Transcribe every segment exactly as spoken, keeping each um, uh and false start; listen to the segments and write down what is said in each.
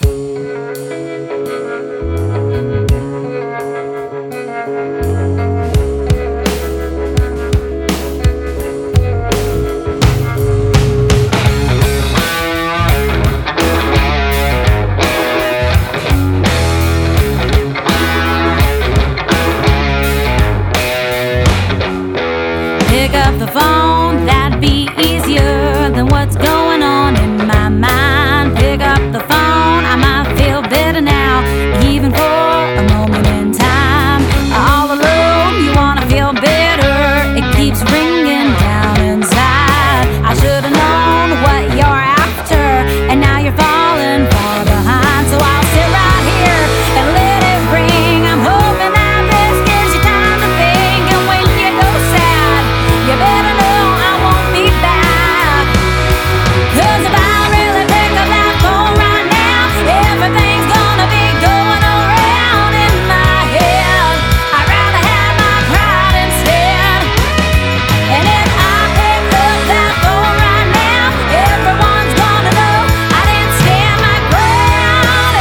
Pick up the phone, that'd be easier than what's going on in my mind. Pick up the phone, I might feel better now, even for a moment in time. All alone, you wanna feel better, it keeps ringing down inside. I should've known what you're after, and now you're falling far behind. So I'll sit right here and let it ring. I'm hoping that this gives you time to think, and when you go sad, you better know I won't be back. 'Cause if I really pick up that phone right now, everything's gonna be going around in my head. I'd rather have my pride instead. And if I pick up that phone right now, everyone's gonna know I didn't stand my ground.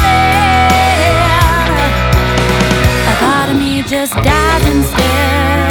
And then a part of me just dies instead.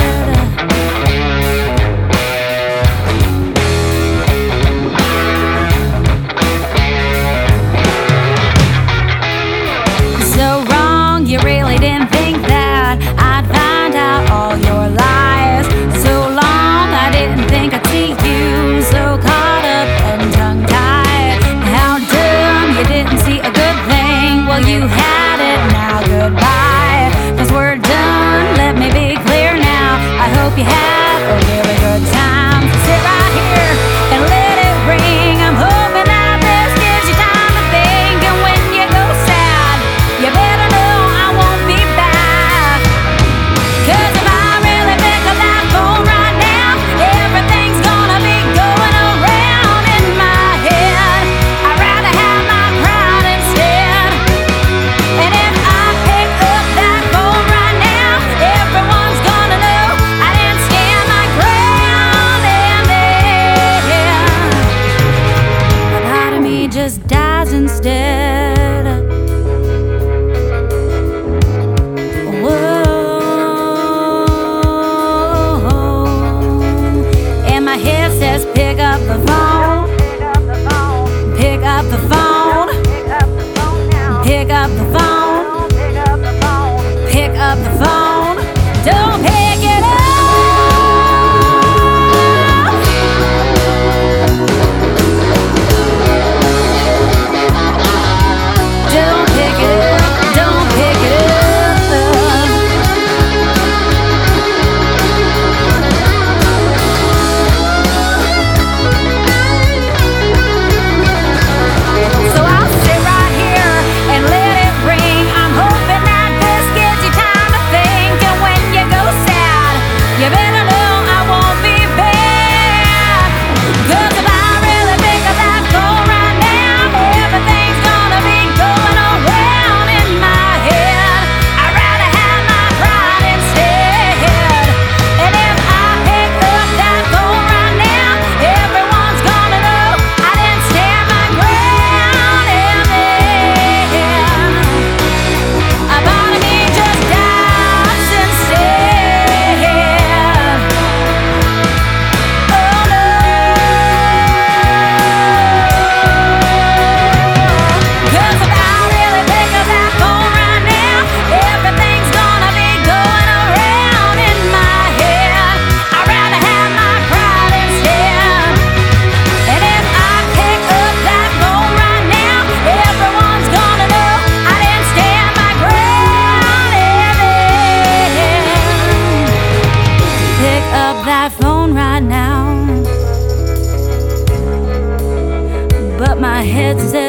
So wrong, you really didn't think that I'd find out all your lies. So long, I didn't think I'd see you so caught up and tongue-tied. How dumb, you didn't see a good thing. Well, you had it, now goodbye. 'Cause we're done, let me be clear now. I hope you had a really good time. So sit right here and let it ring. I'm hoping that this gives you time to think, and when you go sad, you better know I won't be back. 'Cause if I really pick up that phone right now, everything's gonna be going around in my head. I'd rather have my pride instead. And if I pick up that phone right now, everyone's gonna know I didn't stand my ground. And then a part of me just dies instead. Whoa. And my head says pick up the phone. Pick up the phone. Pick up the phone. Pick up the phone. Don't pick it up. Don't pick it up. Don't pick it up. So I'll sit right here and let it ring. I'm hoping that this gives you time to think, and when you go sad, you better know I won't be back. 'Cause if I really pick up that phone right now, everything's gonna be going around in my head. I'd rather have my pride instead. And if I pick up that phone right now, everyone's gonna know I didn't stand my ground. And then a part of me just dies instead. Oh no. 'Cause if I really pick up that phone right now, everything's gonna be going around in my head. I'd rather have my pride instead. And if I pick up that phone right now, everyone's gonna know I didn't stand my ground. And then pick up that phone right now, but my head says